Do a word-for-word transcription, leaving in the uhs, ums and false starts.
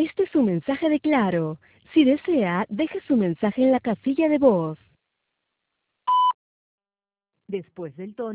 Este es un mensaje de Claro. Si desea, deje su mensaje en la casilla de voz. Después del tono.